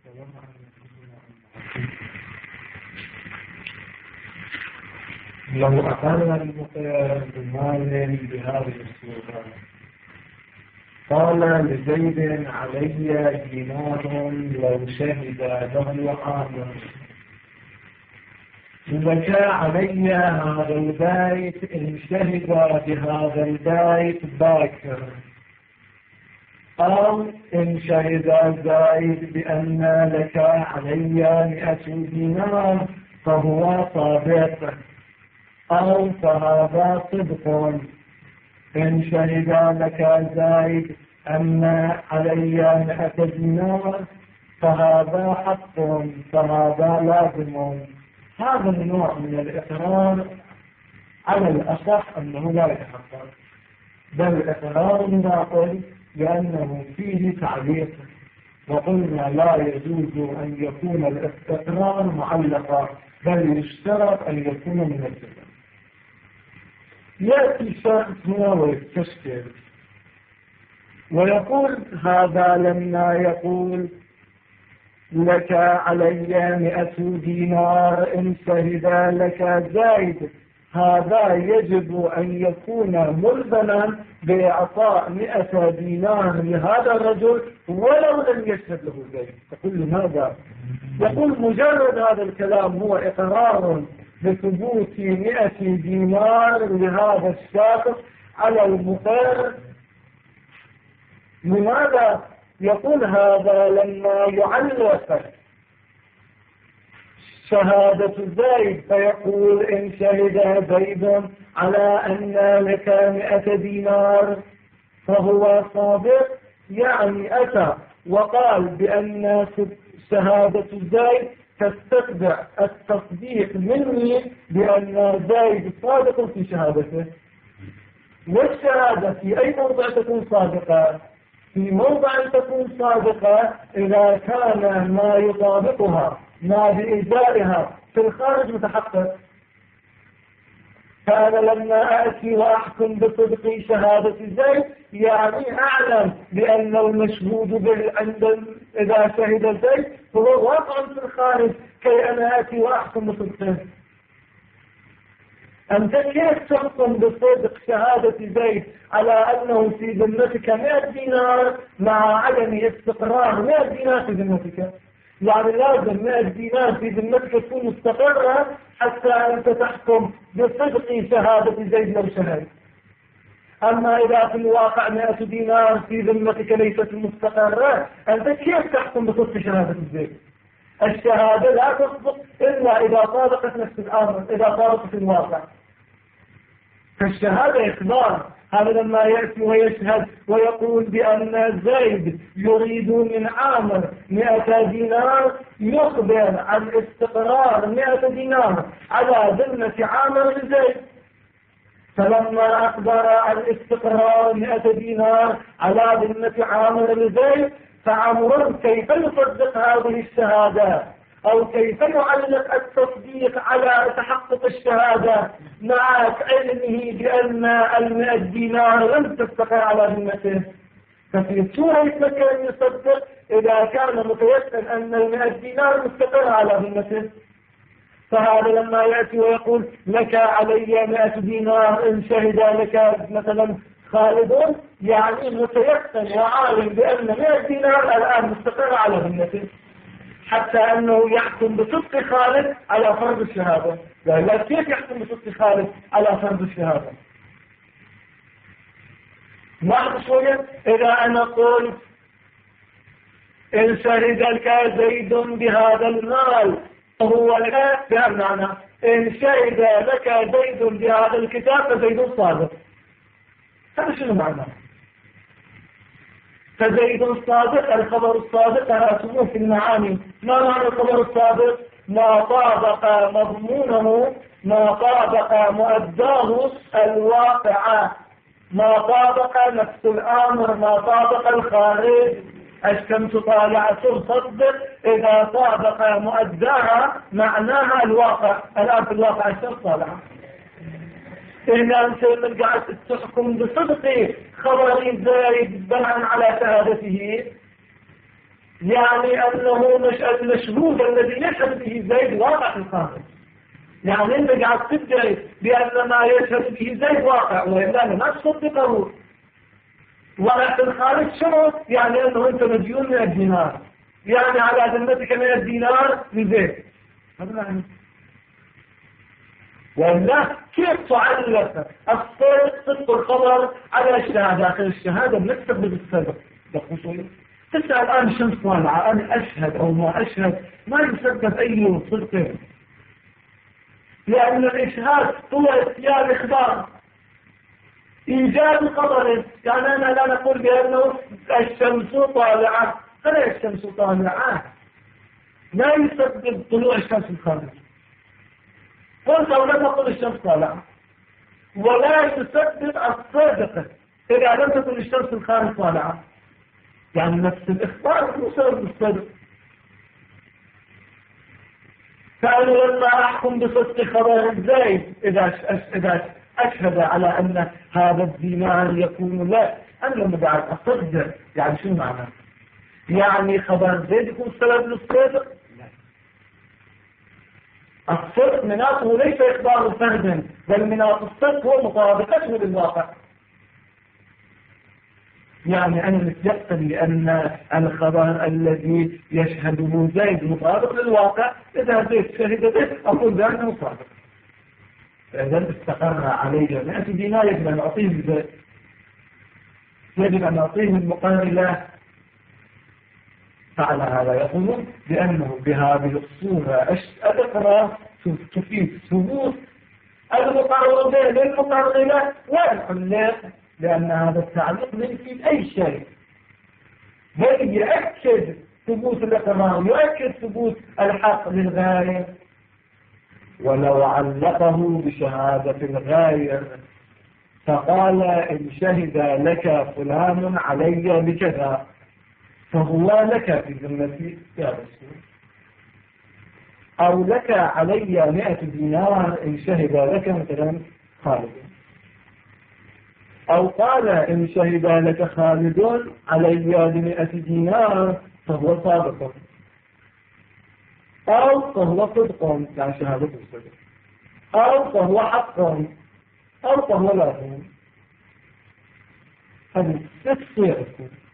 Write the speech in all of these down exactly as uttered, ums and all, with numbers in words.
لو أخذنا المقيم بمال بهذه الصورة قال لزيد علي دينار لو شهد له عامر وجاء علي هذا البيت إن شهد بهذا البيت باكر، أو إن شهد زايد بأن لك علي مئة دينار فهو صادق، أو فهذا صدق. إن شهد لك زايد أن علي مئة دينار فهذا حق، فهذا لازم. هذا النوع من الإقرار على الأصح أنه لا يتحقق، بل إقرار باطل لأنه فيه تعليق، وقلنا لا يجوز أن يكون الإقرار معلقا، بل يشترط أن يكون من الجزم. يأتي شخص هنا ويستشكل ويقول هذا لما يقول لك علي مئة دينار إن شهد لك زايد، هذا يجب أن يكون ملزما بإعطاء مئة دينار لهذا الرجل ولو لم يشهد له زايد. تقول لماذا؟ يقول مجرد هذا الكلام هو إقرار بثبوت مئة دينار لهذا الشخص على المقر. لماذا؟ يقول هذا لما يعلق شهادة زيد فيقول إن شهد زيد على أن لك مئة دينار فهو صادق، يعني أتى وقال بأن شهادة زيد تستتبع التصديق مني بأن زيد صادق في شهادته. والشهادة في أي موضع تكون صادقة؟ في موضع تكون صادقة إذا كان ما يطابقها ما بإجائها في الخارج متحقق. فأنا لما أأتي وأحكم بصدق شهادة زيد يعني أعلم بأن المشهود به عند إذا شهد زيد هو واقع في الخارج كي أنا أأتي وأحكم بصدقه. أنت كيف تحكم بصدق شهادة زيد على أنه في ذمتك مئة دينار مع عدم استقرار مئة دينار في ذمتك؟ يعني لازم مئة دينار في ذمتك تكون مستقرة حتى أنت تحكم بصدق شهادة زيد لو شهد. أما إذا في الواقع مئة دينار في ذمتك ليست مستقرة، أنت كيف تحكم بصدق شهادة زيد؟ الشهادة لا تصدق إلا إذا صادقت نفس الأمر، إذا صادقت في الواقع. فالشهادة إخبار. هذا لما يأتي ويشهد ويقول بأن زيد يريد من عامر مئة دينار يخبر عن استقرار مئة دينار على ذمة عامر لزيد. فلما أخبر عن استقرار مئة دينار على ذمة عامر لزيد فعمر كيف يصدق هذه الشهادة أو كيف يعلق التصديق على تحقق الشهادة مع علمه بأن المئة دينار لم تستقر على ذمته؟ ففي صورة يتمكن أن يصدق إذا كان متيقن أن المئة دينار مستقر على ذمته. فهذا لما يأتي ويقول لك علي مئة دينار إن شهد لك مثلا خالد، يعني متيقن وعالم بأن مئة دينار الآن مستقر على ذمته، حتى أنه يحكم بصدق خالد على فرض الشهادة. لا كيف يحكم بصدق خالد على فرض الشهادة؟ بعد شوية إذا أنا قلت إن شهد لك زيد بهذا المال فهو لك بمعنى إن شهد لك زيد بهذا الكتاب فزيد صادق. هذا شنو معناه؟ فزيد الصادق الخبر الصادق رأسموه في المعاني. ما معنى الخبر الصادق؟ ما طابق مضمونه، ما طابق مؤداه الواقع، ما طابق نفس الأمر، ما طابق الخارج. الشمس طالعة تصدق إذا طابق مؤداها معناها الواقع. الآن في الواقع الشمس طالعة. إذا أنت من قاعد تحكم بصدق خبر زايد بناء على شهادته يعني أنه مش المشهود الذي يشهد به زيد واقع في الخارج. يعني أنت قاعد تدعي بأن ما يشهد به زيد واقع وإلا ما تصدقه. ولا في الخارج شنو؟ يعني أنه أنت مديون من الدينار، يعني على ذمتك من الدينار لزيد. هذا معنى. وإلا كيف تعلق الصدق صدق الخبر على الشهادة؟ آخر الشهادة نكتب بالصدق. تسأل الآن شمس طالعة، أنا أشهد أو ما أشهد، ما يصدق أي صدق، لأن الإشهاد هو استياء الإخبار، إيجاد الخبر. يعني أنا لا نقول بأنه الشمس طالعة، فلا الشمس طالعة لا يصدق طلوع الشمس الخارج. قلت أو لا تقول الشمس طالعة، ولا يصدق الصادق إذا لم تكن الشمس الخارج طالعة. يعني نفس الإخبار مسبب الصدق. فأنا لما أحكم بصدق خبر زيد إذا أشهد على أن هذا الدينار يكون لا، أنا لما بعد أصدق، يعني شو معنى؟ يعني خبر زيد يكون سبب للصدق؟ لا. الصدق مناطه ليس إخبار فرد، بل مناط الصدق هو مطابقته للواقع. يعني أنا يقتضي أن الخبر الذي يشهده زيد مطابق للواقع، إذا زيد شهد به أقول بأنه صادق. فإذا استقر عليه مئة دينار يجب أن أعطيه زيد، يجب أن أعطيه المقرر له. فعلى هذا يقول بأنه بهذه الصورة الأخرى تفيد ثبوت المقرر به للمقرر له والعلق، لأن هذا التعليق لا يفيد أي شيء، بل يؤكد ثبوت الإقرار، يؤكد ثبوت الحق للغاية. ولو علقه بشهادة الغاية فقال إن شهد لك فلان علي بكذا فهو لك في ذمتي يا رسول، أو لك علي مئة دينار إن شهد لك مثلا خالد، أو قال إن شهد لك خالد علي بمئة دينار فهو صادق، أو فهو صدق يعني شهادة الصدق، أو فهو حق، أو فهو لازم. هذه ست صيغ.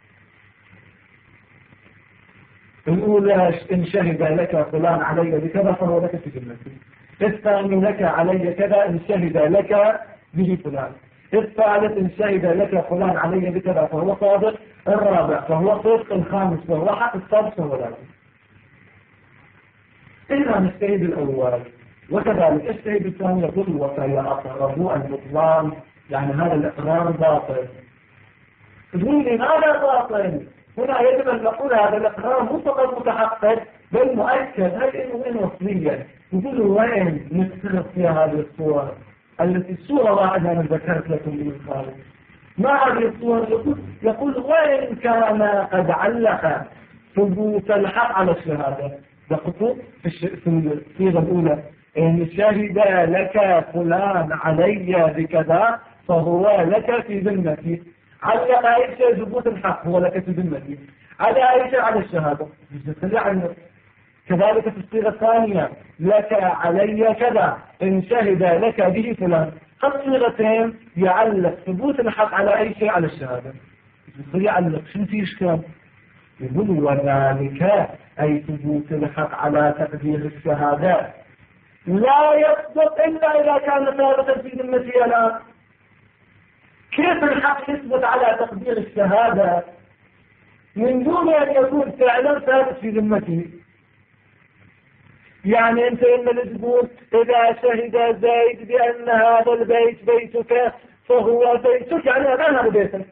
الأولى إن شهد لك فلان علي بكذا فهو لك في ذمتي. الثاني لك علي كذا إن شهد لك به فلان. الثالث إن شهد لك فلان علي بكذا فهو صادق. الرابع فهو صدق. الخامس فهو حق. السادس فهو لازم. إذا نجتهد الأول وكذلك اجتهد الثاني يقول وفي أقربوا البطلان، يعني هذا الإقرار باطل. تقول لي ماذا باطل؟ هنا يجب أن نقول هذا الإقرار مو فقط متحقق بل مؤكد. هل إنه وين وصليا؟ يقول وين نتخذ فيها هذه الصور التي الصورة واحدة أنا ذكرت لكم من خارج. ما هذه الصور؟ يقول, يقول وين كان قد علق ثبوت الحق على الشهادة. دققوا في الصيغة الأولى إن شهد لك فلان علي بكذا فهو لك في ذمتي. علق أي شيء ثبوت الحق هو لك في ذمتي، على أي شيء على الشهادة. كذلك في الصيغة الثانية لك علي كذا إن شهد لك به فلان. الصيغتين يعلق ثبوت الحق على أي شيء على الشهادة. يعلق شنو في إشكال؟ يقول وذلك أي ثبوت الحق على تقدير الشهادات لا يصدق إلا إذا كان ثابتا في ذمتي الآن. كيف الحق يثبت على تقدير الشهادة من دون أن يكون فعلا ثابت في ذمتي؟ يعني أنت إما تقول إذا شهد زيد بأن هذا البيت بيتك فهو بيتك، يعني الآن هذا بيتك.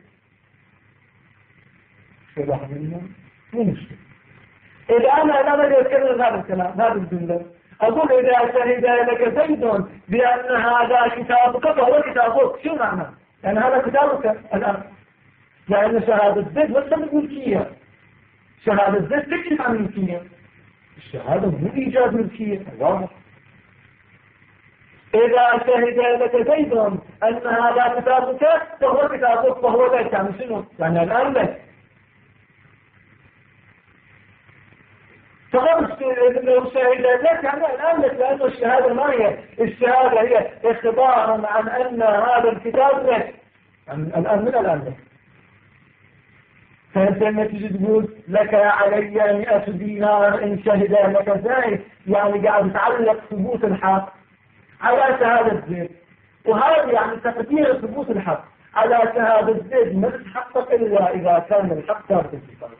مو مشكلة. إذا أنا لا بدي أتكلم هذا الكلام هذا الجملة، أقول إذا شهد لك زيد بأن هذا كتابك فهو كتابك، شو معنى؟ يعني هذا كتابك الآن، لأن شهادة زيد ليست ملكية. شهادة زيد تكشف عن الملكية. الشهادة مو إيجاد ملكية. واضح. إذا شهد لك زيد أن هذا كتابك فهو كتابك فهو لك، يعني شنو؟ يعني الآن لك. فقط انه شهد لك يعني الان لك، لانه الشهاده ما هي الشهاده، هي اخبار عن ان هذا الكتاب لك الان من الان لك. فانت لما تجي تقول لك علي مئة دينار ان شهد لك زايد، يعني قاعد تعلق ثبوت الحق على شهاده زيد، وهذا يعني تقدير ثبوت الحق على شهاده زيد ما تتحقق الا اذا كان الحق ثابت الكتاب.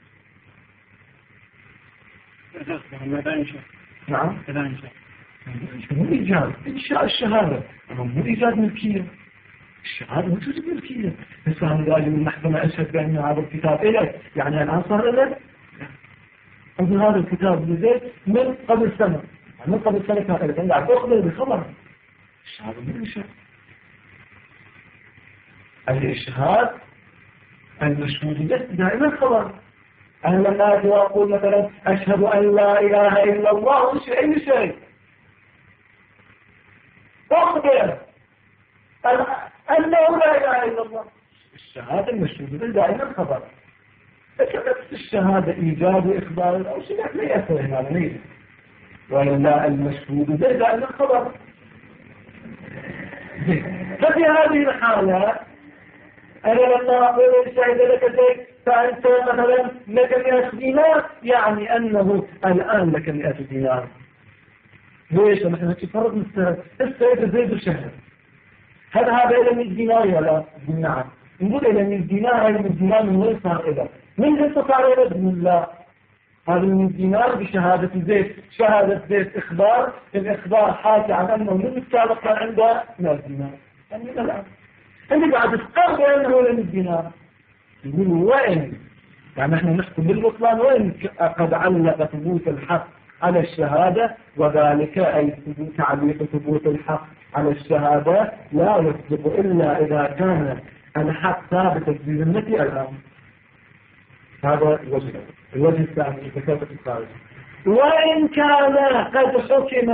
نعم مو إيجاد إنشاء الشهادة، مو إيجاد ملكية. الشهادة مو توجد ملكية. بس أنا قال من المحكمة أشهد بأن هذا الكتاب إليك، يعني الآن صار إليك. أنزل هذا الكتاب لزيد من قبل سنة، من قبل سنة كان إليك، أنا أخبر بخبر. الشهادة مو إنشاء. الإشهاد المشهود به دائما خبر. أنا لما أتي وأقول مثلا أشهد أن لا إله إلا الله وش أي شيء أخبر أنه لا إله إلا الله. الشهادة المشهود به دائما خبر. فكذلك الشهادة إيجاد وإخبار أو شيء لا يأثر هنا ليس، ولا المشهود به دائما خبر. ففي هذه الحالة أنا لما أقول الشهد لك زيد فأنت مثلا لك مئة دينار، يعني أنه الآن لك مئة دينار. ليش؟ نحن نتفرق من السيد زيد الشهر، هذا هذا إلى مئة دينار ولا؟ نعم. نقول إلى مئة دينار، هذا مئة دينار من وين صار إلى؟ من وين صار إلى؟ بسم الله. هذا مئة دينار بشهادة زيد، شهادة زيد إخبار، الإخبار حاكي عن أنه من السابق كان عنده مئة دينار. يعني من الآن أنت بعد تقرب أنه إلى مئة دينار. يقول وين؟ يعني احنا نحكم بالبطلان وين قد علق ثبوت الحق على الشهادة، وذلك أي تعليق ثبوت الحق على الشهادة لا يصدق إلا إذا كان الحق ثابتا في ذمتي الآن. هذا الوجه. الوجه الثاني بكتابة الخارج، وإن كان قد حكم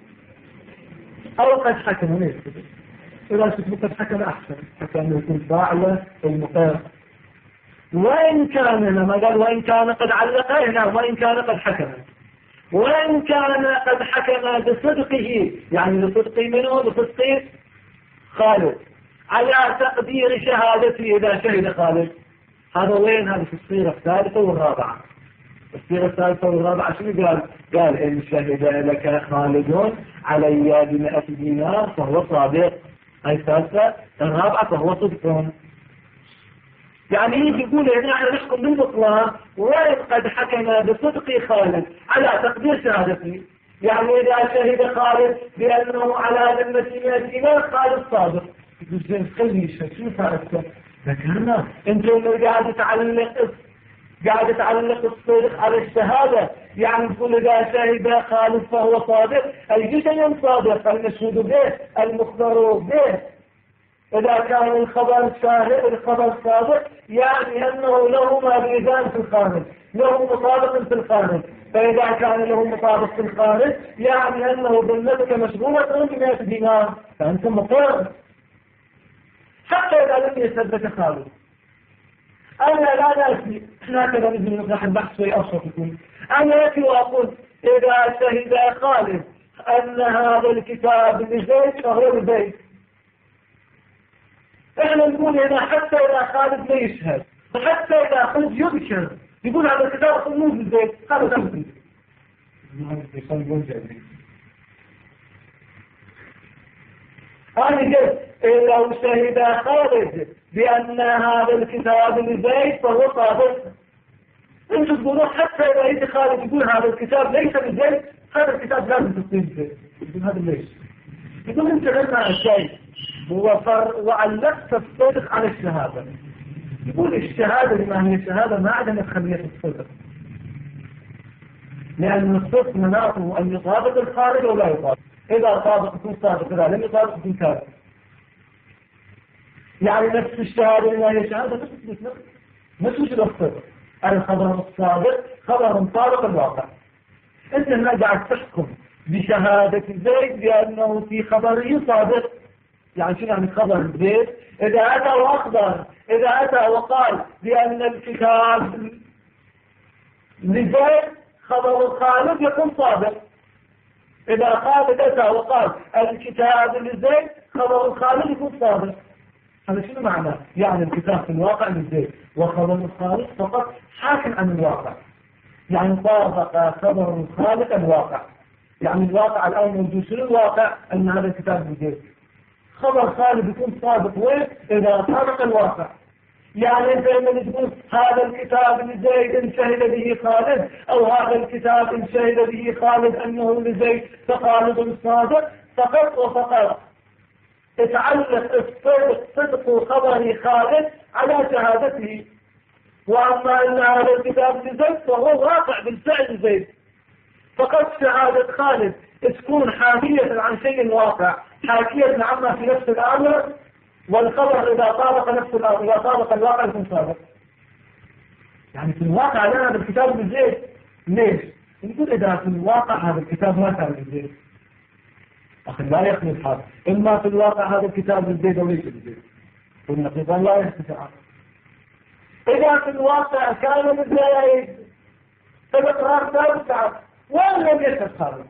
أو قد حكم ليس إذا كتبت قد حكم أحسن حتى أنه يكون فاعل المقام. وإن كان لما قال وإن كان قد علق هنا، وإن كان قد حكم، وإن كان قد حكم بصدقه، يعني بصدق منه بصدق خالد على تقدير شهادته إذا شهد خالد. هذا وين؟ هذا في الصيغة الثالثة والرابعة. الصيغة الثالثة والرابعة شنو قال؟ قال إن شهد لك خالد علي بمئة دينار فهو صادق. هاي الثالثة. الرابعة فهو صدق. يعني يجي يقول هنا احنا نحكم بالبطلان وإن قد حكم بصدق خالد على تقدير شهادته، يعني إذا شهد خالد بأنه على ذمة مئة دينار خالد صادق. يقول زين خلي شو صارت؟ ذكرنا انت اللي قاعد تعلق قاعد تعلق الصدق على الشهادة، يعني تقول إذا شهد خالد فهو صادق، أي شيء صادق؟ المشهود به، المخبر به. إذا كان الخبر شاهد الخبر صادق، يعني أنه له ما بيزان في الخارج، له مطابق في الخارج. فإذا كان له مطابق في الخارج يعني أنه ذمتك مشغولة بمئة دينار، فأنت مقر حتى إذا لم يسدك خالد. أنا لا نأتي، احنا كذا نجي نطرح البحث في أبسط يكون. أنا أتي وأقول إذا شهد خالد أن هذا الكتاب لزيد فهو لزيد. احنا نقول هنا حتى إذا خالد لا يشهد، حتى إذا خالد يذكر يقول هذا الكتاب مو لزيد، هذا تمثيل. أنا قلت لو شهد خالد بأن هذا الكتاب لزيد فهو صادق. انتم تقولون حتى إذا يجي خالد يقول هذا الكتاب ليس لزيد، هذا الكتاب لازم تصديق زيد. يقول هذا ليش؟ يقول انت غيرنا الشيء وعلقت الصدق على الشهادة. يقول الشهادة بما هي الشهادة ما عدم خلية الصدق، لأن الصدق مناطه أن يطابق الخارج ولا يطابق. إذا طابق يكون صادق، إذا لم يطابق يكون كاذب. يعني نفس الشهادة بما هي الشهادة نفس ما توجد الصدق. الخبر الصادق خبر طابق الواقع. أنت هنا قاعد تحكم بشهادة زيد بأنه في خبره صادق. يعني شنو يعني خبر زيد؟ إذا أتى وأخبر، إذا أتى وقال بأن الكتاب لزيد خبر خالد يكون صادق. إذا خالد أتى وقال الكتاب لزيد خبر خالد يكون صادق. هذا شنو معناه؟ يعني الكتاب في الواقع لزيد وخبر خالد فقط حاكم عن الواقع. يعني طابق خبر خالد الواقع. يعني الواقع الآن موجود. شنو الواقع؟ أن هذا الكتاب لزيد. خبر خالد يكون صادق وين؟ إذا طابق الواقع. يعني انت لما تقول هذا الكتاب لزيد ان شهد به خالد، او هذا الكتاب ان شهد به خالد انه لزيد فخالد صادق، فقط وفقط تتعلق الصدق صدق خبر خالد على شهادته. واما ان هذا الكتاب لزيد فهو واقع بالفعل زيد، فقط شهادة خالد تكون حاكية عن شيء واقع، حاكية عما في نفس الامر، والخبر إذا طابق نفس الأرض إذا طابق الواقع يكون صادق. يعني في الواقع لنا هذا الكتاب لزيد. ليش؟ نقول إذا في الواقع هذا الكتاب ما كان لزيد أخي لا يخلي الحال. إما في الواقع هذا الكتاب لزيد وليس لزيد، والنقيضان لا يستطيعان. إذا في الواقع كان لزيد فالإقرار ثابت وإن لم يشهد خالد.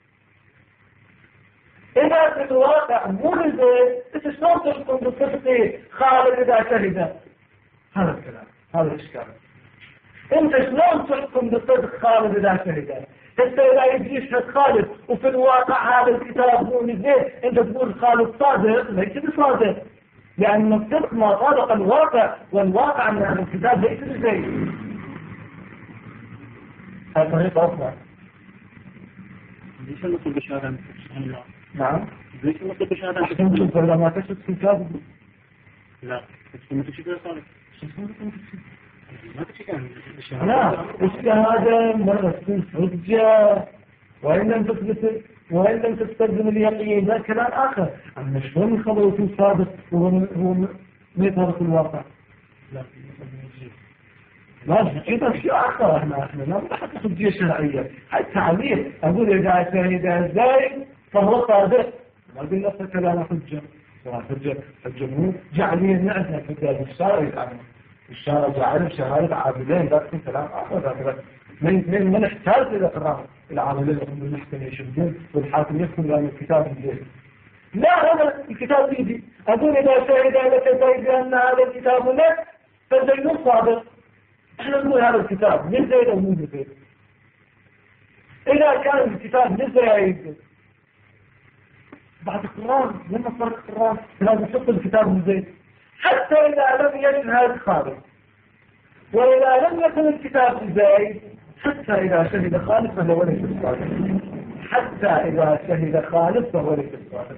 إذا في الواقع مو لزيد إنت شلون تحكم بصدق خالد إذا شهد؟ هذا الكلام، هذا الإشكال. أنت شلون تحكم بصدق خالد إذا شهد؟ حتى إذا يجي يشهد خالد وفي الواقع هذا الكتاب مو لزيد أنت تقول خالد صادق، ليس بصادق، لأن الصدق ما طابق الواقع، والواقع أن هذا الكتاب ليس لزيد. هذا طريقة أخرى. ليش نقول بشهادة الله؟ نعم. ليش نقول بشهادة؟ عشان تشوف إذا ما تشهد في الكتاب. لا، بس ما تشهد يا صالح. ما تشهد بشهادة. لا، الشهادة مرة تكون حجة، وإن لم تثبت وإن لم تستخدم اليقين ذا كلام آخر. أما شلون الخبر يكون صادق هو هو ما يطابق الواقع؟ لا، لا، إذا شيء آخر. إحنا إحنا لا نحط حجية شرعية. هاي التعبير أقول إذا شهد زيد فهو صادق. ما قلنا نفس الكلام حجة. حجة الجمهور جعلين نعرف حجة الشارع يعني الشارع جعل شهادة عابدين لكن كلام آخر ذاك من من من احتاج إلى إقرار العاملين يقومون بالمحكمة يشهدون والحاكم يحكم لأن الكتاب الجديد. لا هذا الكتاب بيدي. أقول إذا شهد لك زيد بأن هذا الكتاب لك فزيد صادق. احنا نقول هذا الكتاب من زيد أو من زيد. إذا كان الكتاب من زيد بعد القرآن لما صار القرآن لازم يحط الكتاب من زيد حتى إذا لم يشهد خالد، وإذا لم يكن الكتاب زيد حتى إذا شهد خالد فهو ليس الصادق. حتى إذا شهد خالد فهو ليس الصادق.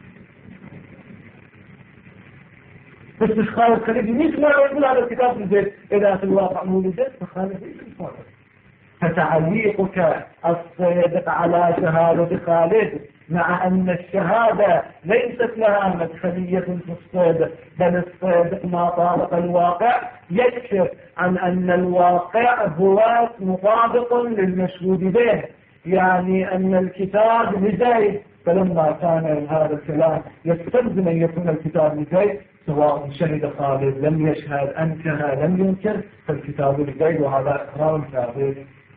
بس مش خالد خليل مش ما يقول هذا الكتاب لزيد. إذا في الواقع مو لزيد فخالد ليس الصادق. فتعليقك الصدق على شهادة خالد مع أن الشهادة ليست لها مدخلية في الصدق، بل الصدق ما طابق الواقع يكشف عن أن الواقع هو مطابق للمشهود به، يعني أن الكتاب لزيد. فلما كان هذا الكلام يستلزم أن يكون الكتاب لزيد سواء شهد خالد لم يشهد أنكر لم ينكر فالكتاب لزيد، وهذا إقرار ثابت.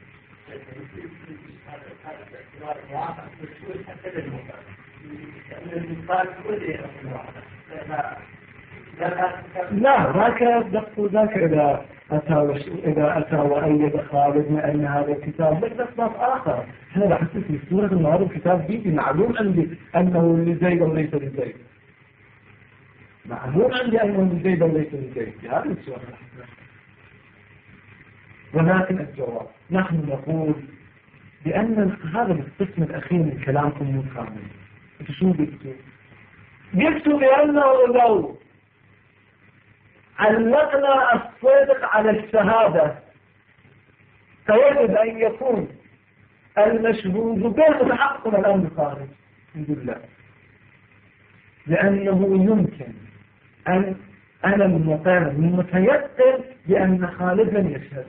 لا ذاك دقوا ذاك إذا أتى إذا أتى وأيد خالد ما أن هذا الكتاب لك أسباب آخر. أنا بحس في سورة أن هذا الكتاب بيدي معلوم عندي أنه لزيد وليس لزيد. معلوم عندي أنه لزيد وليس لزيد في هذه السورة. ولكن الجواب نحن نقول بأن هذا القسم الأخير من كلامكم مو كامل. أنت شو بيكتب؟ بيكتب بأنه لو علقنا الصدق على الشهادة فيجب أن يكون المشهود به متحقق من الأمر الخارج. الحمد لله. لأنه يمكن أن أنا المقرر متيقن بأن خالد لم يشهد.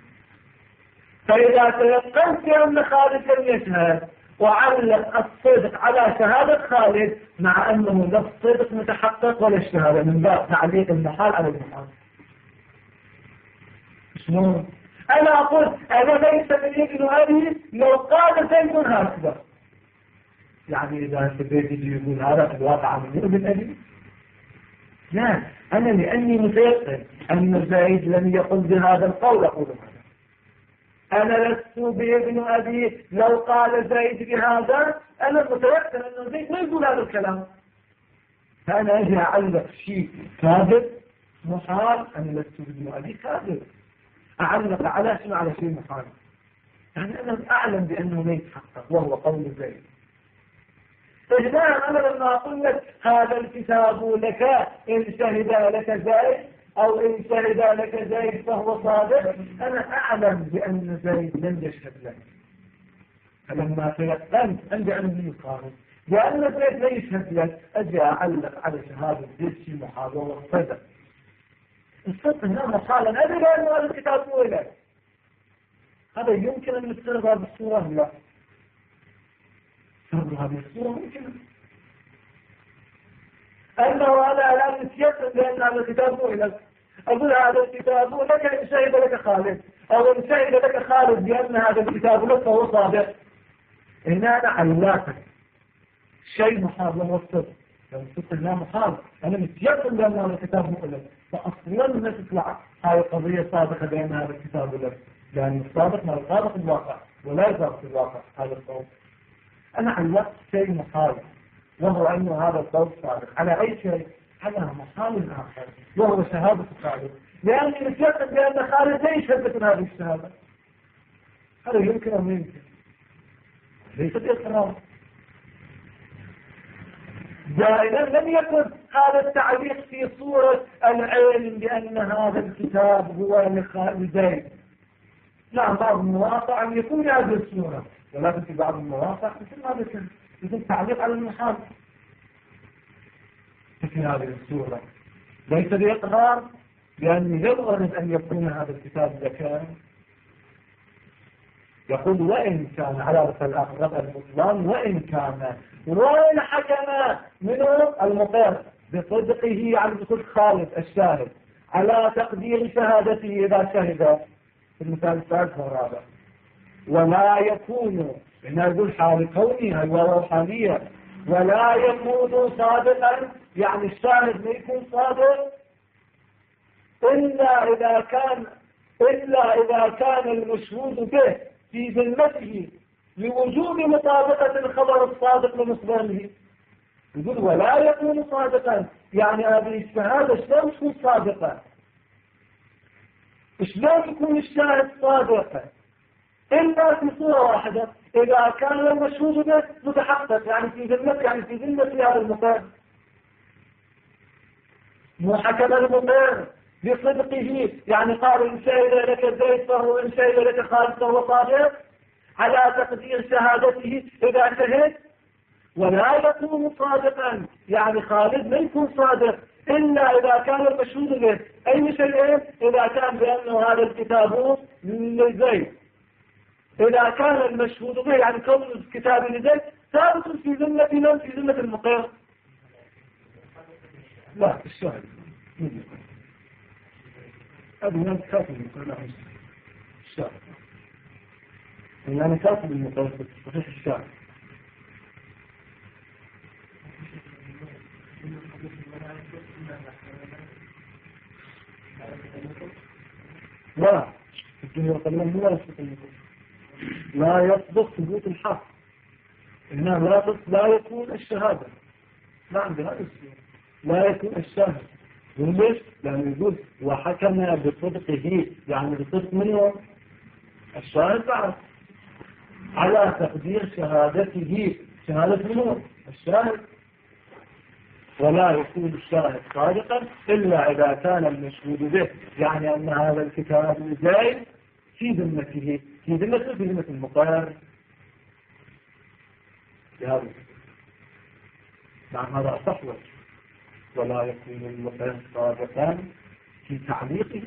فإذا تيقنت بأن خالد لم يشهد وعلق الصدق على شهادة خالد مع أنه لا الصدق متحقق ولا الشهادة من باب تعليق المحال على المحال. شلون؟ أنا أقول أنا ليس من ابن أبي لو قال زيد هكذا. يعني إذا سبيت يقول هذا في الواقع من ابن أبي؟ لا، أنا لأني متيقن أن زيد لم يقل بهذا القول أقول هذا. أنا لست بابن أبي لو قال زيد بهذا، أنا متيقن أن زيد ما يقول هذا الكلام. فأنا أجي أعلق شيء كاذب محال، أنا لست بابن أبي كاذب، أعلق على شيء على شيء محال. يعني أنا أعلم بأنه ليس حقا وهو قول زيد. فجماعة أنا لما أقول لك هذا الكتاب لك إن شهد لك زيد أو إن شهد لك زيد فهو صادق، أنا أعلم بأن زيد لم يشهد لك. فلما تيقنت عندي علم يقارن لأن زيد لا يشهد لك، أجي أعلق على شهادة زيد في محاضرة صدق. الصدق هنا محالا أدري أن هذا الكتاب هو لك. هذا يمكن أن يصير هذه الصورة؟ لا. صار هذه الصورة ممكن. أنه أنا الآن نتيقن بأن هذا الكتاب هو لك. أقول هذا الكتاب هو لك إن شهد لك خالد، أو إن شهد لك خالد بأن هذا الكتاب لك فهو صادق. هنا أنا علاقك شيء محال لم الصدق. لو الصدق لا محال، أنا متيقن بأن هذا الكتاب هو لك، فأصلا ما تطلع هاي قضية صادقة بأن هذا الكتاب لك، لأن الصادق ما يصادق الواقع ولا يصادق الواقع هذا الصوت. أنا علقت شيء محال وهو أن هذا الصوت صادق على أي شيء؟ على محال آخر وهو شهادة خالد، لأني متيقن بأن خالد لا يشهد هذه الشهادة. هذا يمكن أو يمكن؟ ليس بإقرار. دائما لم يكن هذا التعليق في صورة العلم بأن هذا الكتاب هو لزيد. لا، بعض المواقع أن يكون هذه الصورة، ولكن في بعض المواقع مثل هذا الكلام يكون تعليق على المحال في هذه الصورة. ليس بإقرار، لأني لو أريد أن يكون هذا الكتاب ذكاء يقول وإن كان على الأقرب البطلان وإن كان وإن حكم منه المقر بصدقه عن بصدق خالد الشاهد على تقدير شهادته إذا شهد في المثال الثالث والرابع، ولا يكون إن يقول حال كونها وروحانية ولا يكون صادقا، يعني الشاهد ما يكون صادق إلا إذا كان إلا إذا كان المشهود به في ذمته لوجود مطابقة الخبر الصادق لمصدره. يقول ولا يكون صادقا، يعني هذه الشهادة شلون تكون صادقة؟ شلون يكون الشاهد صادقا؟ إلا في صورة واحدة، إذا كان المشهود به متحقق، يعني في ذمة يعني في ذمة هذا المقر. محكم المقر بصدقه، يعني قال إن شهد لك زيد فهو إن شهد لك خالد فهو صادق على تقدير شهادته إذا شهد. ولا يكون صادقا، يعني خالد ما يكون صادق إلا إذا كان المشهود به أي شيء، إذا كان بأنه هذا الكتاب لزيد. إذا كان المشهود به يعني كون الكتاب لزيد ثابت في ذمة من في ذمة المقر. لا الشاهد هذا من كاتب المقر، لا الشاهد إن أنا كاتب المقر صحيح الشاهد. لا في الدنيا والقلم لا يصدق المقر، لا يصدق ثبوت الحق، إنها لا تصدق لا يكون الشهادة. لا عندنا اسم لا يكون الشاهد. ليش؟ لأنه يقول وحكم بصدقه، يعني بصدق منه الشاهد بعد على تقدير شهادته، شهادة منه الشاهد. ولا يكون الشاهد صادقا إلا إذا كان المشهود به، يعني أن هذا الكتاب زيد في ذمته في ذمته في ذمة المقر. بهذا نعم هذا أصح وجه. ولا يكون المقر صادقا في تعليقه،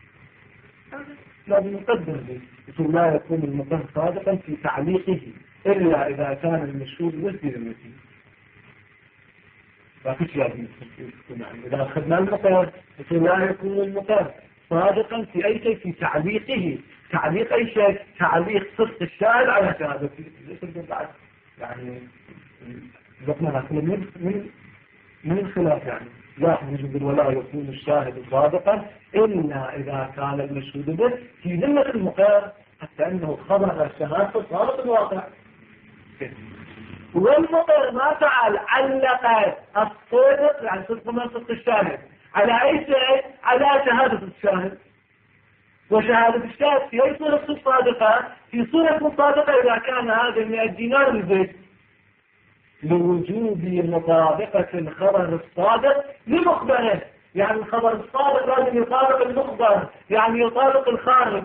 لازم نقدم به يقول لا يكون المقر صادقا في تعليقه إلا إذا كان المشهود به في ذمته. لا فيش لازم يعني إذا أخذنا المقر يقول لا يكون المقر صادقا في أي شيء في تعليقه تعليق أي شيء، تعليق صدق الشاهد على شهادته. يعني ذكرنا من من من الخلاف يعني واحد يجب ولا يكون الشاهد صادقا إلا إذا كان المشهود به في ذمة المقر، حتى أنه خبر الشهادة صادق الواقع. والمقر ما فعل علق الصدق يعني صدق من صدق الشاهد على أي شيء؟ على شهادة الشاهد. وشهادة الشاهد في أي صورة صادقة؟ في صورة صادقة إذا كان هذا مئة دينار البيت، لوجوب مطابقة الخبر الصادق لمخبره. يعني الخبر الصادق لازم يطابق المخبر، يعني يطابق الخارج،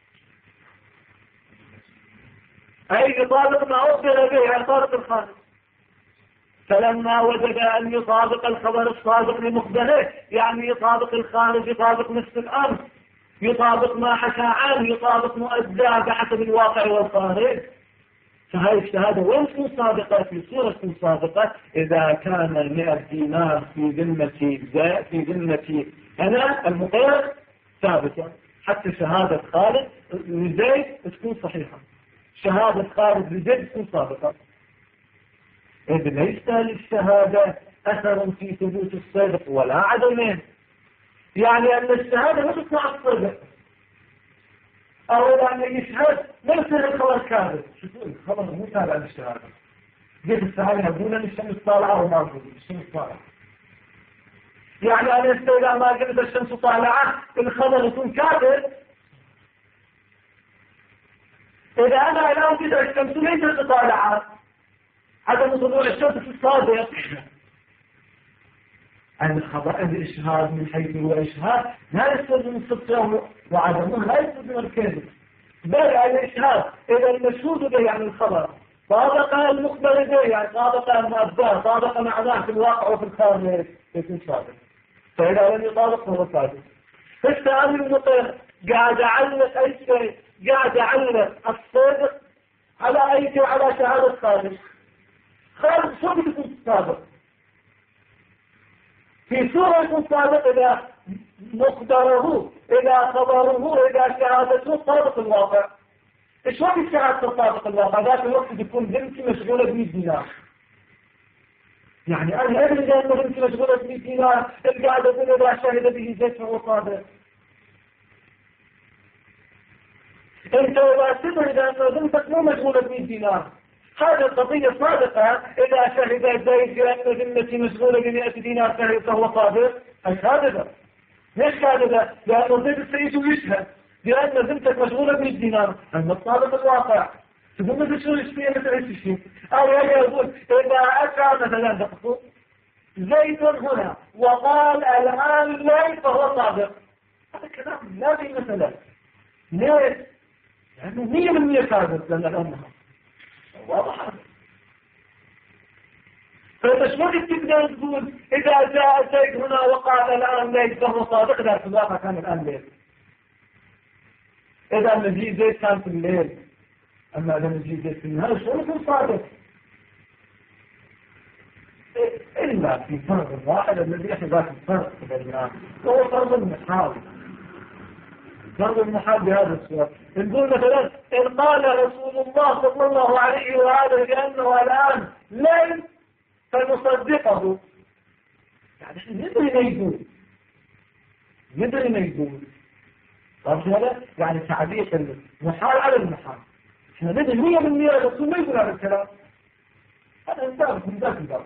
أي يطابق ما أخبر به، يعني يطابق الخارج. فلما وجد أن يطابق الخبر الصادق لمخبره يعني يطابق الخارج، يطابق نفس الأمر، يطابق ما حكى عنه، يطابق مؤدى بحسب الواقع والخارج، فهذه الشهادة وين تكون صادقة؟ في صورة تكون صادقة إذا كان مئة دينار في ذمة زيد، في ذمة أنا المقر ثابتة. حتى شهادة خالد لزيد تكون صحيحة، شهادة خالد لزيد تكون صادقة. إذ ليس للشهادة أثر في ثبوت الصدق ولا عدمه. يعني أن الشهادة لا تصنع الصدق، أو أن يشهد ليس الخبر كاذب. شوفوا الخبر مو تابع للشهادة. جيت السهالة يقول أن الشمس طالعة وما أقول الشمس طالعة. يعني أنا إذا ما قلت الشمس طالعة الخبر يكون كاذب. إذا أنا الآن قلت الشمس ليست طالعة، عدم طلوع الشمس في الصادق. أن الخبر أن الإشهاد من حيث هو إشهاد لا يستلزم الصدق وعدمه، لا يستلزم الكذب، بل الإشهاد إذا المشهود به يعني الخبر طابق المخبر به يعني طابق المؤدى، طابق معناه في الواقع وفي الخارج يكون صادق. فإذا لم يطابق فهو صادق. فالسؤال المطر قاعد أعلق أي شيء، قاعد أعلق الصادق على أي شيء، على شهادة خارج. خارج شو بيكون صادق؟ في صورة يكون صادق إذا مقدره، إذا خبره، إذا شهادته صادق الواقع. إيش وقت الشهادة صادق الواقع؟ ذات الوقت يكون ذمتي مشغولة بمئة دينار. يعني أنا أدري أن ذمتي مشغولة بمئة دينار، القاعد أقول إذا شهد به زيد فهو صادق. أنت إذا تدري أن ذمتك مو مشغولة بمئة دينار، هذه القضية صادقة. إذا شهد زيد بأن ذمتي مشغولة بمئة دينار فهو صادق. هي كاذبة. ليش كاذبة؟ لأنه زيد السيد يشهد بأن ذمتك مشغولة بمئة دينار، أما الصادق الواقع. تقول مثل شو يشتري مثل ايش يشتري؟ أو يقول إذا أتى مثلا دقيقة زيد هنا وقال الآن ليس فهو صادق. هذا كلام لازم مثلا. ليش؟ لأنه مية من مية كاذب لأن الأمها واضح. فإيش وقت تقدر تقول إذا جاء زيد هنا وقال الآن ليس فهو صادق؟ إذا في الواقع كان الآن ليل. إذا مجيء زيد كان في الليل، أما إذا مجيء زيد في النهار شو يكون صادق؟ إلا في فرق واحد الذي يحدث ذاك الفرق بيننا هو فرق المحال. فرق المحال بهذا الصورة. نقول مثلا إن قال رسول الله صلى الله عليه وآله بأنه الآن ليل فنصدقه، يعني ندري ما يقول، ندري ما يقول. طيب هذا يعني تعليق المحال على المحال. احنا ندري مية من مية الرسول ما يقول هذا الكلام. هذا انتبه من ذاك الباب.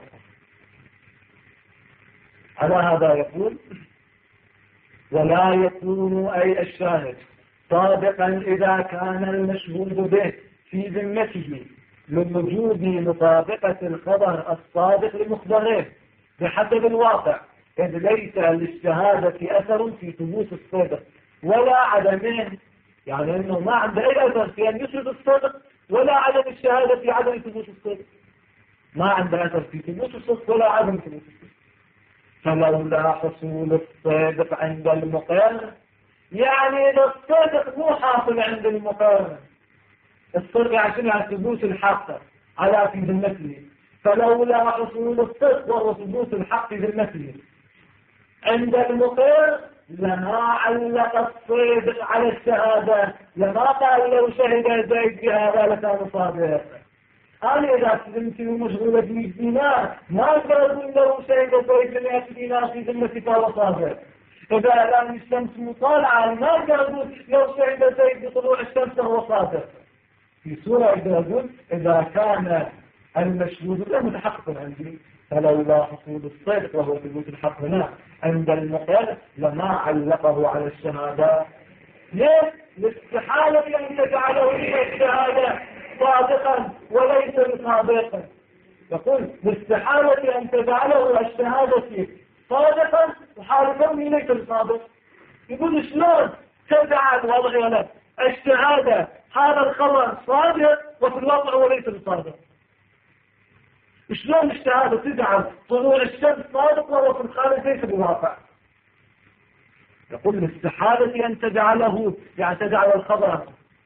على هذا يقول ولا يكون أي الشاهد صادقا إذا كان المشهود به في ذمته لوجود مطابقة الخبر الصادق لمخبره بحسب الواقع، إذ ليس للشهادة أثر في ثبوت الصدق ولا عدمه. يعني أنه ما عنده أي أثر في أن يشهد الصدق ولا عدم الشهادة في عدم ثبوت الصدق. ما عنده أثر في ثبوت الصدق ولا عدم ثبوت الصدق. فلولا حصول الصدق عند المقر، يعني إذا الصدق مو حاصل عند المقر، الصدق عشان على ثبوت الحق على في ذمته، فلولا حصول الصدق وهو ثبوت الحق في ذمته عند المقر لما علق الصدق على الشهادة، لما قال لو شهد زيد بهذا لكان صادق. أنا إذا سلمتي ومشغولة بمئة دينار ما أقدر أقول لو شهد زيد بمئة دينار في ذمتي فهو صادق. إذا الآن الشمس مطالعة ما أقدر أقول لو شهد زيد بطلوع الشمس فهو صادق. في سورة إذا أقول إذا كان المشهود لا متحقق عندي فلولا حصول الصدق وهو ثبوت الحق هنا عند المقر لما علقه على الشهادة. ليه؟ لاستحالة أن تجعله من الشهادة صادقا وليس بصادقا. يقول لاستحالة أن تجعله الشهادة صادقا وحال كونه ليس بصادق. يقول شلون تجعل وضع لك الشهادة هذا الخبر صادق وفي الواقع هو ليس بصادق؟ شلون الشهادة تجعل طلوع الشمس صادق وهو في الخارج ليس بواقع؟ يقول الاستحالة أن تجعله يعني تجعل الخبر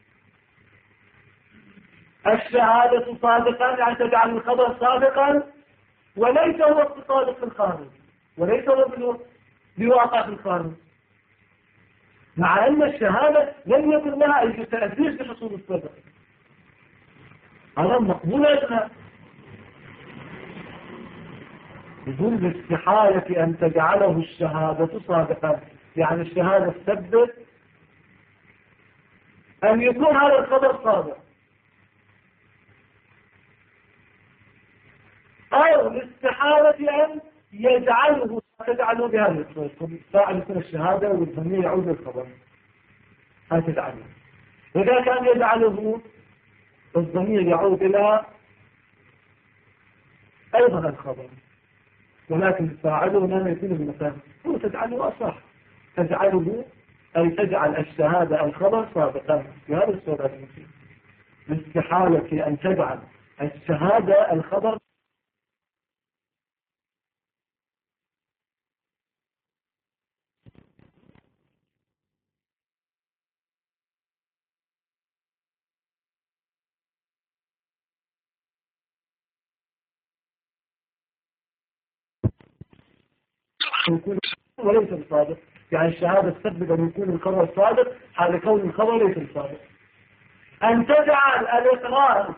الشهادة صادقا يعني تجعل الخبر صادقا وليس هو صادق في الخارج وليس هو بواقع في الخارج، مع أن الشهادة لم يكن لها أي تأثير في حصول الصدق. هذا مقبول عندنا. يقول باستحالة أن تجعله الشهادة صادقا يعني الشهادة تثبت أن يكون هذا الخبر صادق، أو باستحالة أن يجعله تجعله بهذا فاعل يكون الشهادة والضمير يعود للخبر هذا تجعله. إذا كان يجعله الضمير يعود إلى أيضا الخبر ولكن فاعله لا يكون بمكان هو تجعله أصح. تجعله أي تجعل الشهادة الخبر صادقا في هذا الصورة المثيل. باستحالة أن تجعل الشهادة الخبر يكون وليس الصادق، يعني الشهادة تثبت أن يكون الخبر صادق حال كون الخبر ليس الصادق. أن تجعل الإقرار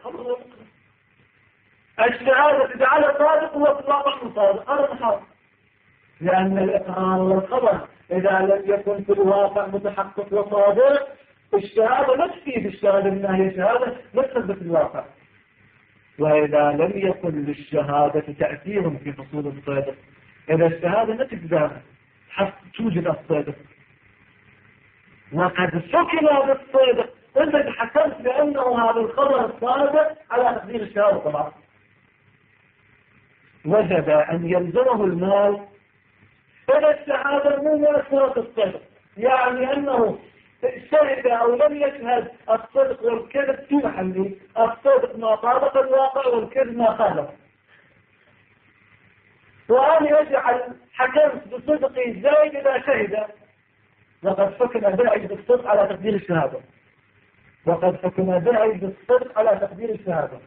الشهادة تجعلها صادق وفي الواقع صادق هذا محال، لأن الإقرار والخبر إذا لم يكن في الواقع متحقق وصادق الشهادة لا تفيد الشهادة أنها هي شهادة لا تثبت في الواقع. وإذا لم يكن للشهادة تأثير في حصول الصادق إذا الشهادة لا تقدر حتى توجد الصادق وقد سكن بالصادق أنت تحكمت بأنه هذا الخبر الصادق على تقدير الشهادة طبعا وجب أن يلزمه المال إذا الشهادة مو مؤثرة الصدق، يعني أنه شهد أو لم يشهد الصدق والكذب في محله، الصدق ما طابق الواقع والكذب ما خالف. وأن يجعل حكمت بصدقي زائد إذا شهد وقد حكم داعي بالصدق على تقدير الشهادة وقد حكم داعي بالصدق على تقدير الشهادة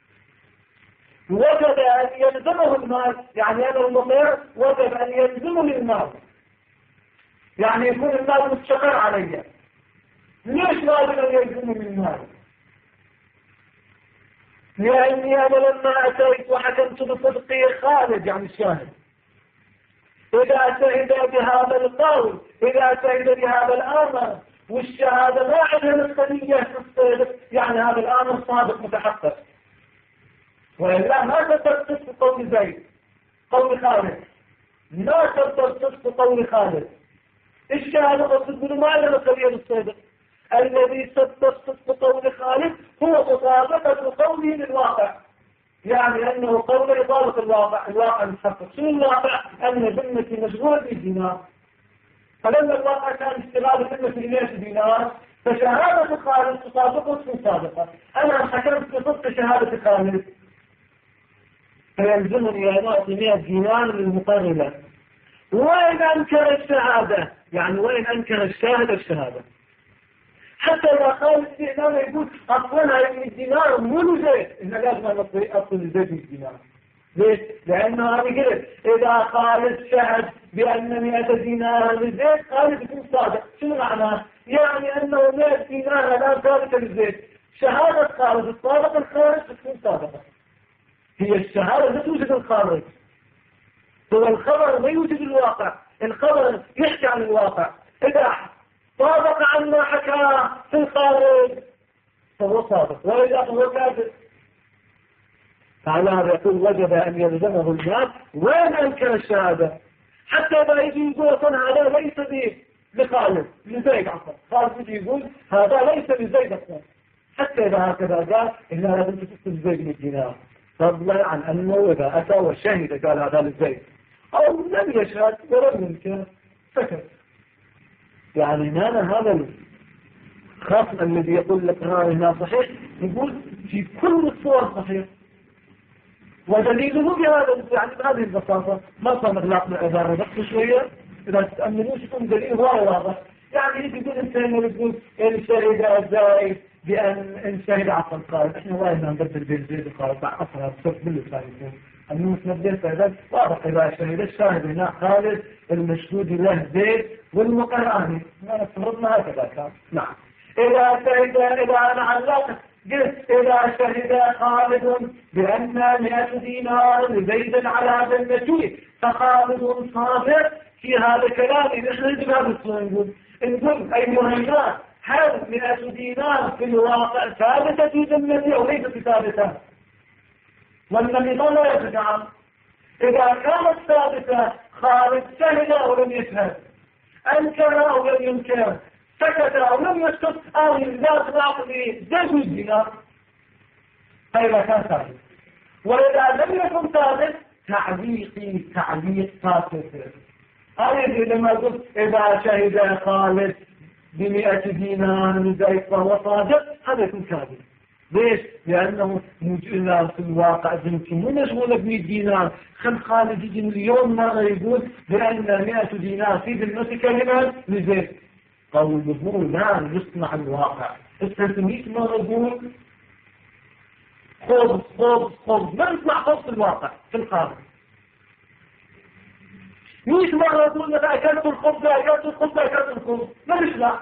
وجب أن يلزمه المال، يعني أنا المطيع وجب أن يلزمني المال، يعني يكون المال مستقر علي. ليش واجب أن يلزمني المال؟ لأني أنا لما أتيت وحكمت بصدقي خالد يعني الشاهد إذا شهد بهذا القول إذا شهد بهذا الأمر والشهادة ما عندها القضية في الصدق يعني هذا الأمر صادق متحقق، وإلا ما تقدر تصف قول زيد قول خالد ما تقدر تصف قول خالد. الشهادة تصدق ما عندها القضية بالصدق، الذي تصدق قول خالد هو مطابقة قوله للواقع، يعني أنه قول يطابق الواقع الواقع المحقق. شنو الواقع؟ أن ذمتي مشغولة بالدينار، فلما الواقع كان اشتغال ذمتي ليش دينار فشهادة خالد تطابقه تكون صادقة. أنا حكمت بصدق شهادة خالد فيلزمني أن أعطي مئة دينار للمقربة. وإن أنكر الشهادة يعني وإن أنكر الشاهد الشهادة حتى إذا قال الدينار يقول أصلنا من الدينار مو لزيت إن لازم أصل لزيت من الدينار ليش؟ لأنه أنا قلت إذا خالد شهد بأن مئة دينار لزيد خالد يكون صادق. شنو معناه؟ يعني أنه مئة دينار الآن ثابتة لزيد. شهادة خالد الصادق الخارج تكون صادقة. هي الشهادة لا توجد الخارج، هو الخبر لا يوجد الواقع، الخبر يحكي عن الواقع. إذا صادق عن ما حكى في الخارج فهو صادق، وإذا فهو كاذب. فعلى هذا يقول وجب أن يلزمه الناس وين أنكر الشهادة، حتى إذا يجي يقول هذا ليس لخالد لزيد عفوا، خالد يجي يقول هذا ليس لزيد أصلا، حتى إذا هكذا قال إنها لازم تكتب زيد من الدينار، فضلا عن أنه إذا أتى وشهد قال هذا لزيد أو لم يشهد ولم ينكر سكت. يعني معنى هذا الخصم الذي يقول لك هذا صحيح يقول في كل الصور صحيح، ودليله بهذا يعني بهذه البساطة. ما صار مغلاق بالعبارة بس شوية إذا تتأملوش يكون دليل واضح. يعني يجي يقول إنت إنه يقول إن شهد الزائد بأن إن شهد عفوا قال إحنا وايد نبدل بين زيد وقال بعد أصلا الصرف كله ثاني النوس نبدل فإذا واضح إذا شهد الشاهد هنا خالد المشهود له زيد والمقرآني ما نفرضنا هكذا كان. نعم. إذا شهد إذا أنا علقت قلت إذا شهد خالد بأن مئة دينار لزيد على هذا المشهود فخالد صادق في هذا كلام نحن بهذا الصورة نقول نقول أيها الناس هل مئة دينار في الواقع ثابتة في ذمتي أو ليست ثابتة؟ والنميطان لا يتجعل. إذا كانت ثابتة خالد شهد أو لم يشهد، أنكر أو لم ينكر، سكت أو لم يسكت، أو لا تعطي زيد الدينار فإذا كان ثابت. وإذا لم يكن ثابت تعليقي تعليق فاسد. أريد لما قلت إذا شهد خالد بمئة دينار لزيد فهو صادق هذا يكون كاذب. ليش؟ لأنه موجودنا في الواقع ذنتي مو مشغولة بمئة دينار. خل خالد يجي اليوم مرة يقول بأن مئة دينار في ذمتك لمن؟ لزيد. قوله لا يصنع الواقع. استثميت مرة يقول خبز خبز خبز ما يصنع خبز في الواقع في الخارج. ميت مرة يقول لك أكلت الخبز أكلت الخبز أكلت الخبز ما يصنع.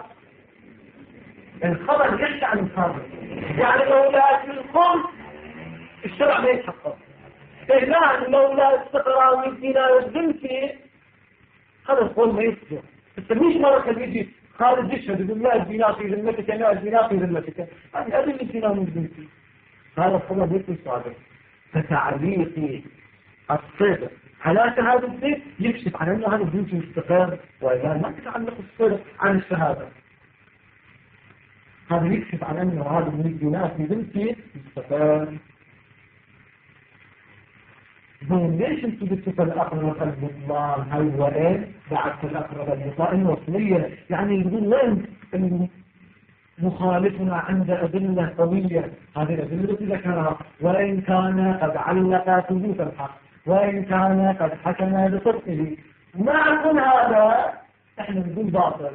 الخبر يحكي عن الخبر، يعني لو لا أكل الخبز الشرع ما يتحقق. إذن لو لا استقرار من دينار الذمتي هذا القول ما يصدق. التميش مرة خليجي خالد يشهد يقول لا الدينار في ذمتك لا الدينار في ذمتك، يعني أدل الدينار من ذمتي هذا الخبر ليس صادق. فتعليقي الصدق على شهادة الزيت يكشف عن أنه هذا الذمتي مستقر، وإذا ما تتعلق الصدق عن الشهادة هذا يكشف عن أنه هذا الدينار في ذمتي مستقر. زين ليش انتوا جبتوا الأقرب البطلان هل وين بعد الأقرب البطلان الوصلية؟ يعني يقول وين مخالفنا عند أدلة قوية، هذه الأدلة التي ذكرها وإن كان قد علق ثبوت الحق وإن كان قد حكم بصدقه. ما نقول هذا احنا نقول باطل.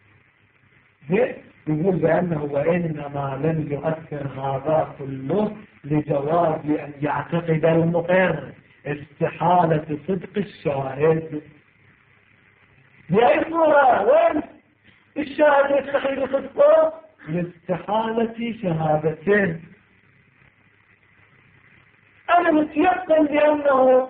يقول بأنه وإنما لم يؤثر هذا كله لجواز أن يعتقد المقر استحالة صدق الشاهد. بأي صورة؟ وين الشاهد يستحيل صدقه؟ لاستحالة شهادتين. أنا متيقن بأنه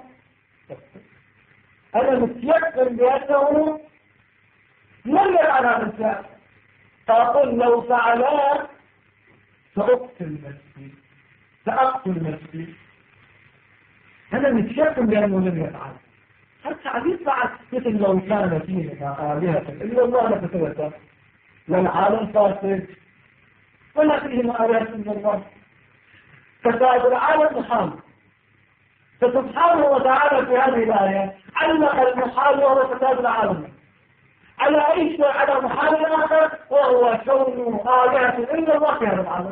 أنا متيقن بأنه لم يفعل هذا الفعل، فأقول لو فعلاه سأقتل نفسي سأقتل نفسي. أنا متيقن بأنه لم يفعل. حتى عديد بعد مثل لو كان فيها آلهة إلا الله لفتلتها للعالم فاسد ولا فيهما آلهة إلا الله. فساد العالم محال. فسبحانه وتعالى في هذه الآية علق المحال وهو فساد العالم على أي شيء على محال آخر وهو كون آلهة إلا الله في هذا العالم.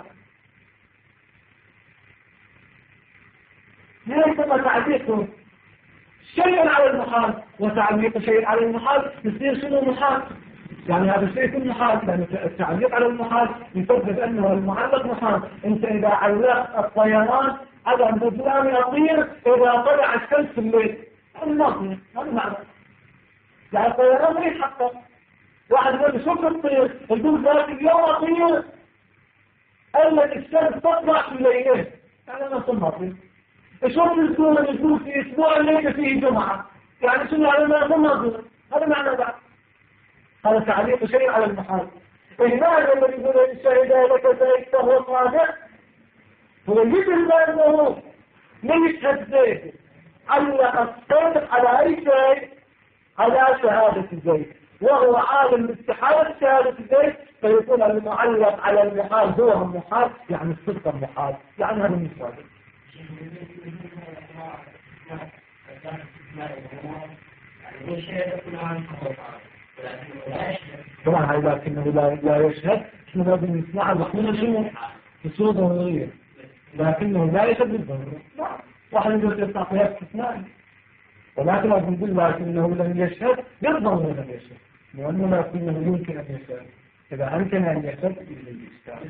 ليس ما تعليق شيء على المحال وتعليق شيء على المحال يصير شنو محال؟ يعني هذا الشيء يكون محال، لأن التعليق على المحال يفضل أنه المعلق محال. أنت إذا علقت الطيران هذا عند فلان يطير إذا طلع الشمس في الليل، هذا ما هذا معنى. يعني الطيران ما يتحقق. واحد يقول شوف الطير يقول ذلك اليوم أطير قال لك الشمس تطلع في الليل، يعني ما ثم أطير. شوف الكون يقول في أسبوع الليل فيه جمعة، يعني شنو يعني ما ثم أطير، هذا معنى بعد. هذا تعليق شيء على المحال. هذا الذي يقول الشهد لك ذلك فهو صادق، هو يجب أنه من يشهد زيد علق الصدق على أي شيء على شهادة زيد، وهو عالم باستحالة شهادة زيد، فيكون المعلق على المحال هو المحال، يعني الصدق المحال، يعني هذا من صادق. طبعا هاي لكنه لا, لا يشهد، احنا لازم نسمع بقول شنو بصورة ضرورية، لكنه لا يشهد بالضرورة. واحد يقول يستعطيها استثناء، ولكن لازم نقول لكنه لم يشهد بالضرورة لم يشهد، لأنه لكنه يمكن أن يشهد، إذا أمكن أن يشهد بالإشكال.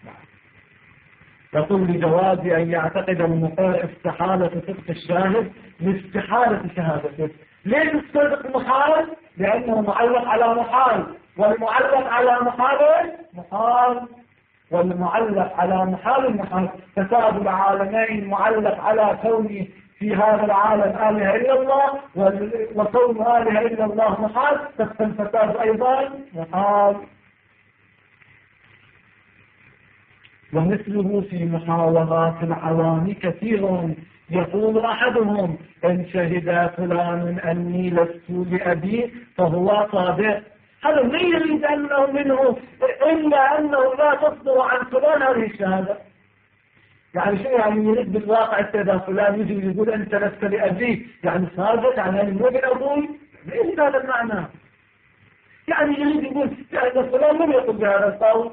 يقول لجواز أن يعتقد المقرئ استحالة صدق الشاهد لاستحالة شهادته. ليش الصدق محال؟ لأنه معلق على محال، والمعلق على محال محال، والمعلق على محال محال. فساد العالمين معلق على كونه في هذا العالم آلهة إلا الله، وكون آلهة إلا الله محال، فالفساد أيضا محال. ومثله في محاورات العوام كثير، يقول أحدهم إن شهد فلان أني لست لأبي فهو صادق. هذا ما يريد أنه منه إلا أنه لا تصدر عن فلان هذه الشهادة. يعني شو يعني يريد بالواقع إذا فلان يجي يقول أنت لست لأبي يعني صادق، يعني أنا مو ابن أبوي، ليس هذا المعنى. يعني يريد يقول يعني فلان لم يقل بهذا الصوت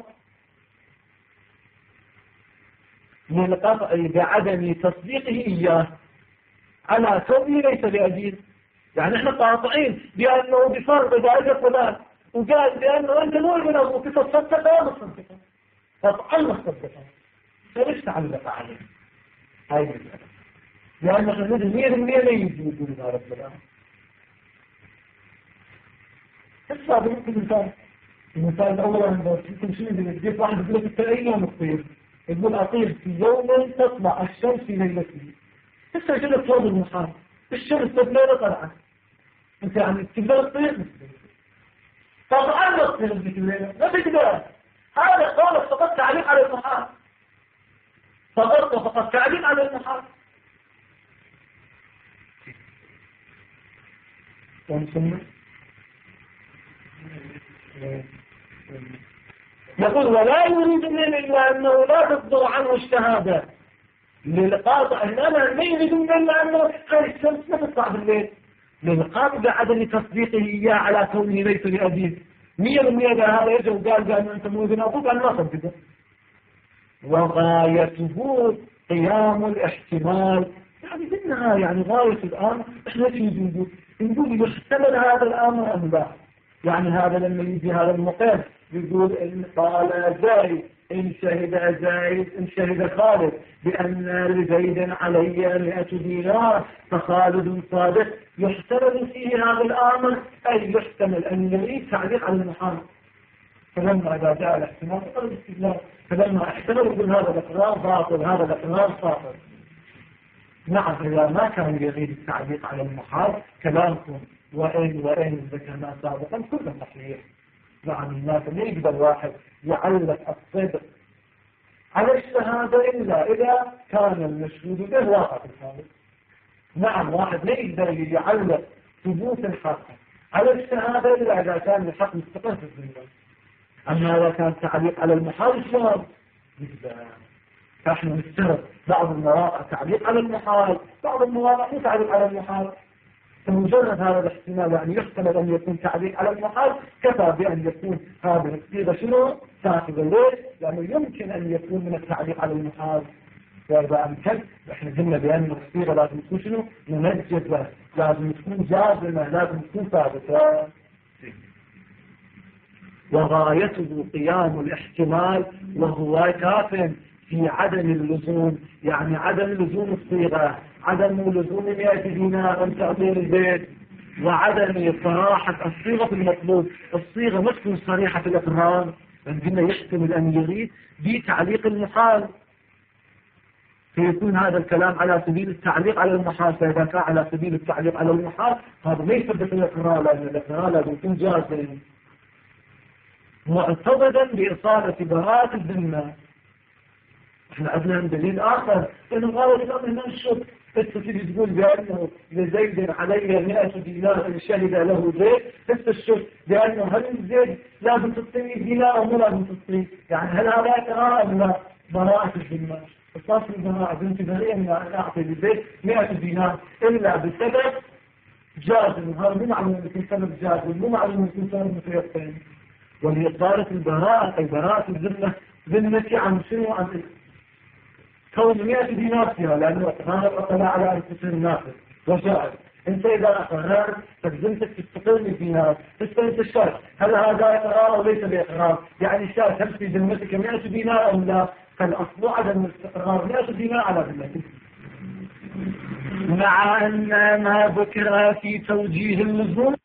من القطع بعدم تصديقه إياه على كونه ليس لأبيه. يعني احنا قاطعين بأنه بفرض ذلك فلان وقال بأنه أنت مو ابن أبوك تصدق ولا تصدق، فطعنا تصدقه، فليش تعلق عليه؟ هاي المسألة، لأن احنا نريد مية المية لا يجي يقول هذا الكلام. هسه بمثل مثال، المثال الأول عندما يمكن شيء يجيب واحد يقول لك أي يوم الطير، يقول أطير في يوم تطلع الشمس في ليلته. هسه جلت فوق المحال، الشمس تبليل طلعت، انت يعني تقدر تطير طبعا لا تطير بك الليلة، ما تقدر. هذا قول فقط تعليق على المحال، فقط فقط تعليق على المحال. يقول ولا يريد من إلا أنه لا تصدر عنه الشهادة للقاطع، إنما ما يريد من إلا أنه قال الشمس ما تطلع بالليل، للقاطع بعدم تصديقه إياه على كونه ليس لأبيه. مية بالمية هذا يجي وقال قال أنت مو ابن أبوك، أنا ما صدقه. وغايته قيام الاحتمال، يعني بالنهاية يعني غاية الآن إحنا شو نقول؟ نقول يحتمل هذا الأمر أم لا. يعني هذا لما يجي هذا المقام يقول إن قال زايد إن شهد زايد إن شهد خالد بأن لزيد علي مئة دينار فخالد صادق، يحتمل فيه هذا الأمر، أي يحتمل أن يريد تعليق على المحال. فلما إذا جاء الاحتمال فقال الاستدلال، فلما احتمل يقول هذا الإقرار باطل هذا الإقرار باطل. نعم إذا ما كان يريد التعليق على المحال كلامكم وإن وإن ذكرنا سابقا كله صحيح. نعم الناس لا يقدر واحد يعلق الصدق على الشهادة إلا إذا كان المشهود به واقع في الحال. نعم واحد لا يقدر يعلق ثبوت الحق على الشهادة إلا إذا كان الحق مستقر في الزمان. أما إذا كان تعليق على المحال شهر فإحنا نستغرب بعض المواقع تعليق على المحال، بعض المواقع مو تعليق على المحال. فمجرد هذا الاحتمال يعني يحتمل أن يكون تعليق على المحال كفى بأن يكون هذا الصيغة شنو؟ ساقطة. ليش؟ لأنه يمكن أن يكون من التعليق على المحال. وإذا أمكن إحنا قلنا بأن الصيغة لازم تكون شنو؟ منجزة، لازم تكون جازمة، لازم تكون ثابتة. وغايته قيام الاحتمال وهو كاف في عدم اللزوم، يعني عدم لزوم الصيغة، عدم لزوم مئة دينار أن تعطي البيت، وعدم صراحة الصيغة المطلوب. الصيغة مش تكون صريحة في الإقرار، عندنا يحتمل أن يريد بتعليق المحال، فيكون هذا الكلام على سبيل التعليق على المحال. فإذا كان على سبيل التعليق على المحال هذا ما يثبت الإقرار، لأن الإقرار لازم يكون جازم معتضدا بإصالة براءة الذمة. احنا عندنا دليل آخر إنه قالت الأمر من الشرط. تستطيع تقول بأنه لزيد علي مئة دينار إن شهد له زيد، تست الشرط بأنه هل زيد لازم تصطني دينار أو مو لازم تصطني؟ يعني هل هذا إقرار أم لا؟ براءة الذمة. الصاص الجماعة بنت بريئة من أن أعطي لزيد مئة دينار إلا بسبب جازم. هذا مو معلوم يكون سبب جازم، مو معلوم يكون سبب متيقن. وهي صارت البراءة، أي براءة الذمة، ذمتي عن شنو؟ عن كون مئة دينار فيها، لأنه هذا اطلع على أنفسه الناقص وجائز. أنت إذا أقررت فذمتك تستقل دينار، تستقل الشرط هل هذا إقرار أو ليس بإقرار؟ يعني الشرط هل في ذمتك مئة دينار أو لا؟ فالأصل عدم الاستقرار مئة دينار على ذمتك. مع أن ما ذكر في توجيه اللزوم